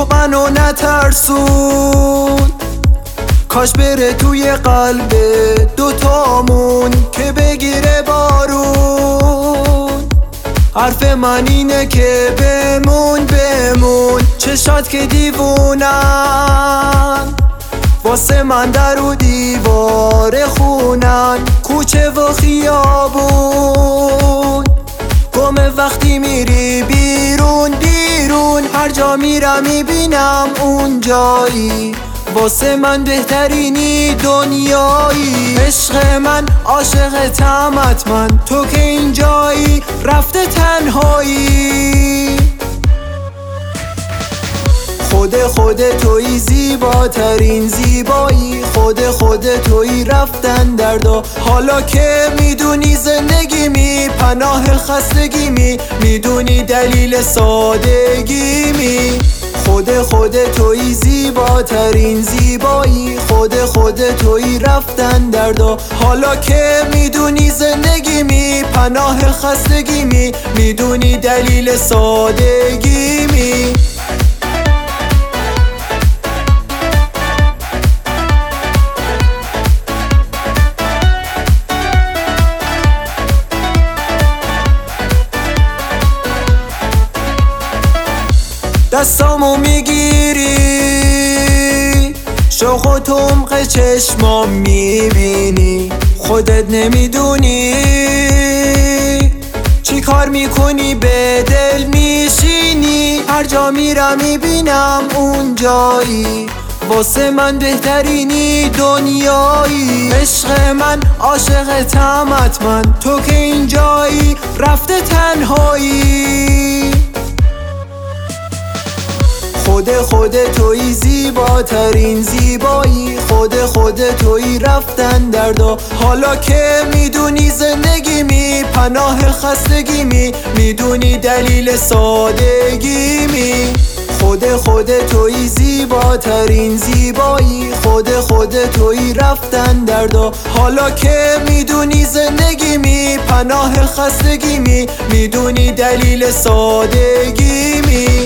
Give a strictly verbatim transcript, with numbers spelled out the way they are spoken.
منو نترسون، کاش بره توی قلب دوتامون که بگیره بارون. حرف من اینه که بمون بمون، چشات که دیوونن، واسه من در و دیوار خونن، کوچه و خیابون. گمه وقتی میری بیرون بیرون، هر جا میرم میبینم اون جایی، واسه من بهترینی دنیایی. عشق من عاشقتم حتما، تو که اینجایی رفته تنهایی. خود خود توی زیباترین زیبایی، خود خود توی رفتن دردا. حالا که میدونی زندگی می پناه خستگی می، میدونی دلیل سادگی می. خود خود توی زیباترین زیبایی، خود خود توی رفتن دردا. حالا که میدونی زندگی می پناه خستگی می، میدونی دلیل سادگی می. دستامو میگیری، شوق و طمق چشمام میبینی، خودت نمیدونی چی کار میکنی به دل میشینی. هر جا میرم میبینم اون جایی، واسه من بهترینی دنیایی. عشق من عاشقتم حتما، تو که اینجایی رفته تنهایی. خود خود توی زیباترین زیبایی، خود خود توی رفتن دردا. حالا که میدونی زندگی می پناه خستگی می، میدونی دلیل سادگی می. خود خود توی زیباترین زیبایی، خود خود توی رفتن دردا. حالا که میدونی زندگی می پناه خستگی می، میدونی دلیل سادگی می.